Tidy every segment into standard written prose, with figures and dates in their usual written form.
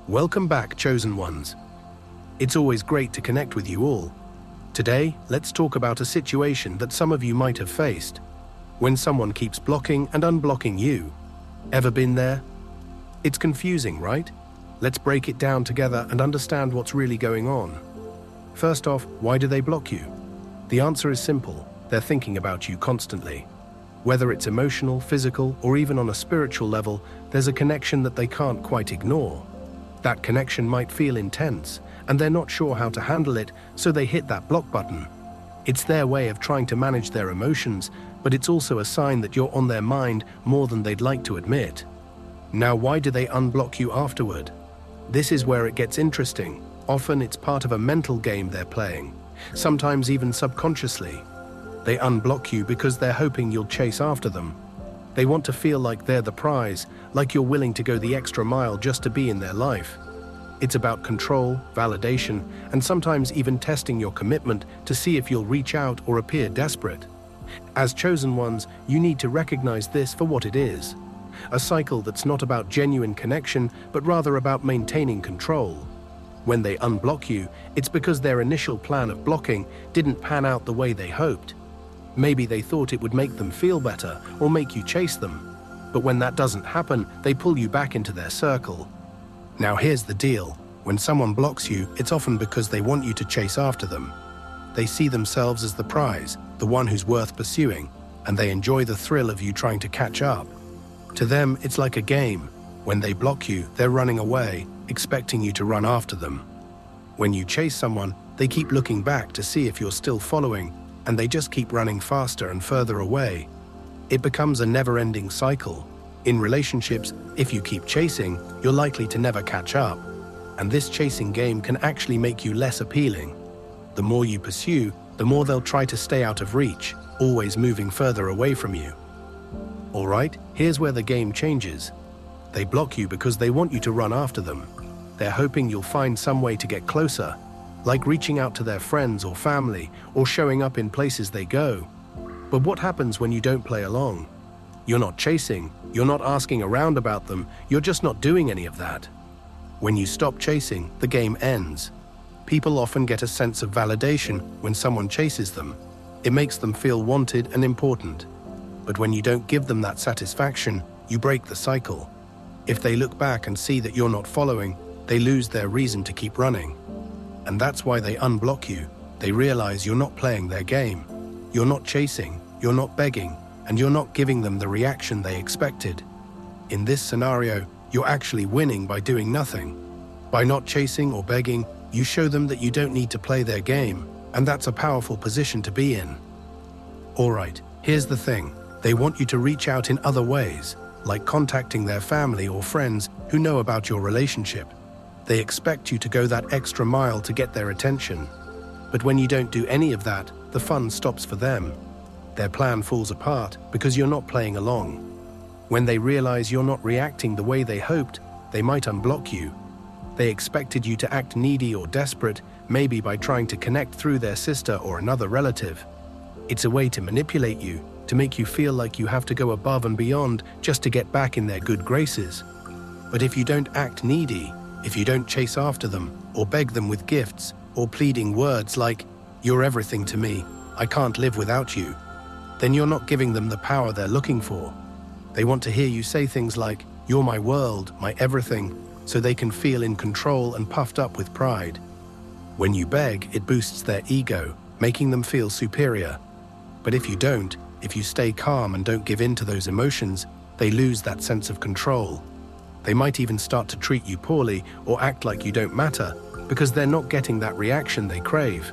Welcome back, chosen ones. It's always great to connect with you all. Today, let's talk about a situation that some of you might have faced. When someone keeps blocking and unblocking you. Ever been there? It's confusing, right? Let's break it down together and understand what's really going on. First off, why do they block you? The answer is simple. They're thinking about you constantly. Whether it's emotional, physical, or even on a spiritual level, there's a connection that they can't quite ignore. That connection might feel intense, and they're not sure how to handle it, so they hit that block button. It's their way of trying to manage their emotions, but it's also a sign that you're on their mind more than they'd like to admit. Now, why do they unblock you afterward? This is where it gets interesting. Often it's part of a mental game they're playing, sometimes even subconsciously. They unblock you because they're hoping you'll chase after them. They want to feel like they're the prize, like you're willing to go the extra mile just to be in their life. It's about control, validation, and sometimes even testing your commitment to see if you'll reach out or appear desperate. As chosen ones, you need to recognize this for what it is. A cycle that's not about genuine connection, but rather about maintaining control. When they unblock you, it's because their initial plan of blocking didn't pan out the way they hoped. Maybe they thought it would make them feel better or make you chase them. But when that doesn't happen, they pull you back into their circle. Now here's the deal. When someone blocks you, it's often because they want you to chase after them. They see themselves as the prize, the one who's worth pursuing, and they enjoy the thrill of you trying to catch up. To them, it's like a game. When they block you, they're running away, expecting you to run after them. When you chase someone, they keep looking back to see if you're still following, and they just keep running faster and further away. It becomes a never-ending cycle. In relationships, if you keep chasing, you're likely to never catch up. And this chasing game can actually make you less appealing. The more you pursue, the more they'll try to stay out of reach, always moving further away from you. Alright, here's where the game changes. They block you because they want you to run after them. They're hoping you'll find some way to get closer, like reaching out to their friends or family, or showing up in places they go. But what happens when you don't play along? You're not chasing, you're not asking around about them, you're just not doing any of that. When you stop chasing, the game ends. People often get a sense of validation when someone chases them. It makes them feel wanted and important. But when you don't give them that satisfaction, you break the cycle. If they look back and see that you're not following, they lose their reason to keep running. And that's why they unblock you. They realize you're not playing their game. You're not chasing, you're not begging, and you're not giving them the reaction they expected. In this scenario, you're actually winning by doing nothing. By not chasing or begging, you show them that you don't need to play their game, and that's a powerful position to be in. Alright, here's the thing. They want you to reach out in other ways, like contacting their family or friends who know about your relationship. They expect you to go that extra mile to get their attention. But when you don't do any of that, the fun stops for them. Their plan falls apart because you're not playing along. When they realize you're not reacting the way they hoped, they might unblock you. They expected you to act needy or desperate, maybe by trying to connect through their sister or another relative. It's a way to manipulate you, to make you feel like you have to go above and beyond just to get back in their good graces. But if you don't act needy, if you don't chase after them, or beg them with gifts, or pleading words like, "You're everything to me, I can't live without you," then you're not giving them the power they're looking for. They want to hear you say things like, "You're my world, my everything," so they can feel in control and puffed up with pride. When you beg, it boosts their ego, making them feel superior. But if you don't, if you stay calm and don't give in to those emotions, they lose that sense of control. They might even start to treat you poorly or act like you don't matter because they're not getting that reaction they crave.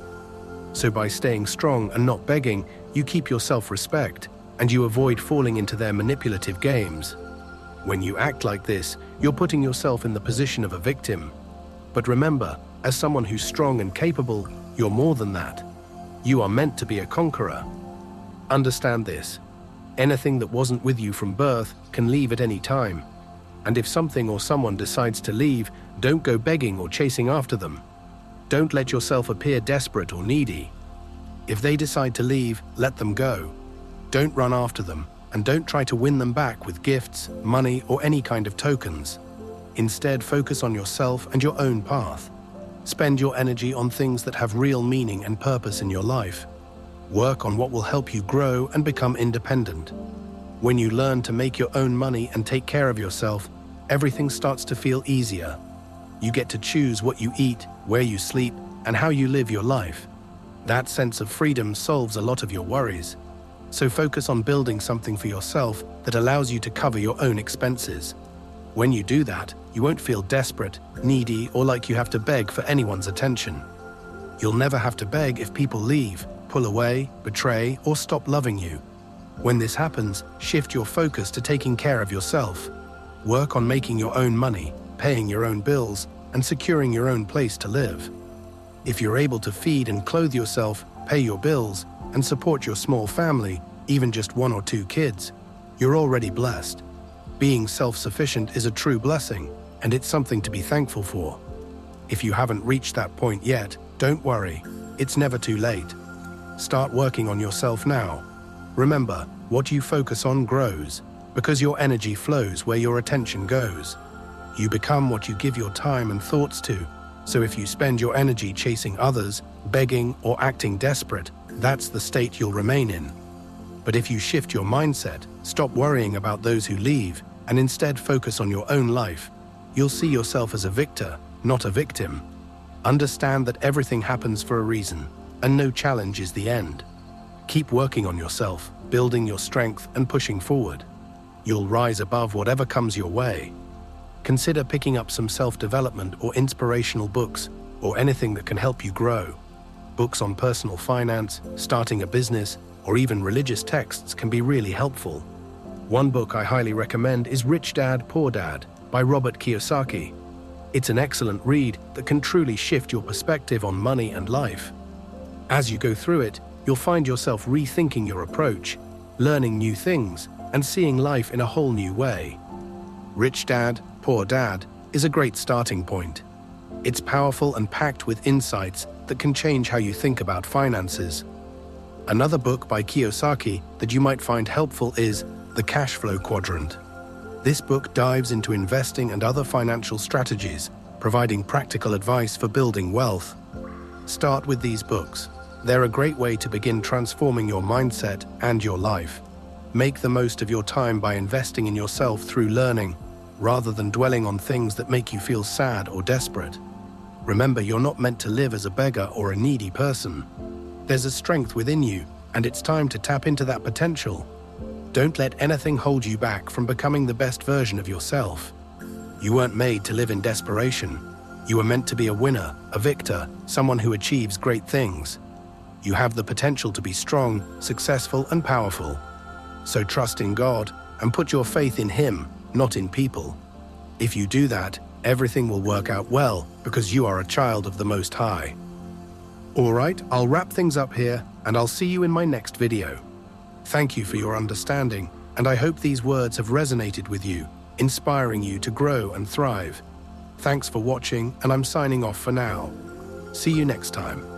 So by staying strong and not begging, you keep your self-respect and you avoid falling into their manipulative games. When you act like this, you're putting yourself in the position of a victim. But remember, as someone who's strong and capable, you're more than that. You are meant to be a conqueror. Understand this. Anything that wasn't with you from birth can leave at any time. And if something or someone decides to leave, don't go begging or chasing after them. Don't let yourself appear desperate or needy. If they decide to leave, let them go. Don't run after them, and don't try to win them back with gifts, money, or any kind of tokens. Instead, focus on yourself and your own path. Spend your energy on things that have real meaning and purpose in your life. Work on what will help you grow and become independent. When you learn to make your own money and take care of yourself, everything starts to feel easier. You get to choose what you eat, where you sleep, and how you live your life. That sense of freedom solves a lot of your worries. So focus on building something for yourself that allows you to cover your own expenses. When you do that, you won't feel desperate, needy, or like you have to beg for anyone's attention. You'll never have to beg if people leave, pull away, betray, or stop loving you. When this happens, shift your focus to taking care of yourself. Work on making your own money, paying your own bills, and securing your own place to live. If you're able to feed and clothe yourself, pay your bills, and support your small family, even just 1 or 2 kids, you're already blessed. Being self-sufficient is a true blessing, and it's something to be thankful for. If you haven't reached that point yet, don't worry. It's never too late. Start working on yourself now. Remember, what you focus on grows, because your energy flows where your attention goes. You become what you give your time and thoughts to, so if you spend your energy chasing others, begging, or acting desperate, that's the state you'll remain in. But if you shift your mindset, stop worrying about those who leave, and instead focus on your own life, you'll see yourself as a victor, not a victim. Understand that everything happens for a reason, and no challenge is the end. Keep working on yourself, building your strength and pushing forward. You'll rise above whatever comes your way. Consider picking up some self-development or inspirational books, or anything that can help you grow. Books on personal finance, starting a business, or even religious texts can be really helpful. One book I highly recommend is Rich Dad, Poor Dad by Robert Kiyosaki. It's an excellent read that can truly shift your perspective on money and life. As you go through it, you'll find yourself rethinking your approach, learning new things, and seeing life in a whole new way. Rich Dad, Poor Dad is a great starting point. It's powerful and packed with insights that can change how you think about finances. Another book by Kiyosaki that you might find helpful is The Cash Flow Quadrant. This book dives into investing and other financial strategies, providing practical advice for building wealth. Start with these books. They're a great way to begin transforming your mindset and your life. Make the most of your time by investing in yourself through learning, rather than dwelling on things that make you feel sad or desperate. Remember, you're not meant to live as a beggar or a needy person. There's a strength within you, and it's time to tap into that potential. Don't let anything hold you back from becoming the best version of yourself. You weren't made to live in desperation. You were meant to be a winner, a victor, someone who achieves great things. You have the potential to be strong, successful, and powerful. So trust in God and put your faith in Him, not in people. If you do that, everything will work out well because you are a child of the Most High. Alright, I'll wrap things up here, and I'll see you in my next video. Thank you for your understanding, and I hope these words have resonated with you, inspiring you to grow and thrive. Thanks for watching, and I'm signing off for now. See you next time.